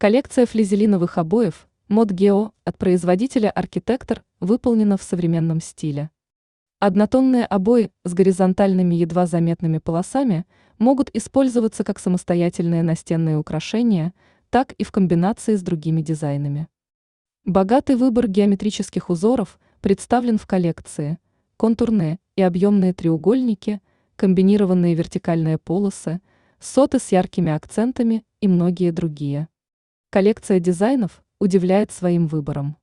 Коллекция флизелиновых обоев Mod Geo от производителя Архитектор выполнена в современном стиле. Однотонные обои с горизонтальными едва заметными полосами могут использоваться как самостоятельные настенные украшения, так и в комбинации с другими дизайнами. Богатый выбор геометрических узоров представлен в коллекции: контурные и объемные треугольники, комбинированные вертикальные полосы, соты с яркими акцентами и многие другие. Коллекция дизайнов удивляет своим выбором.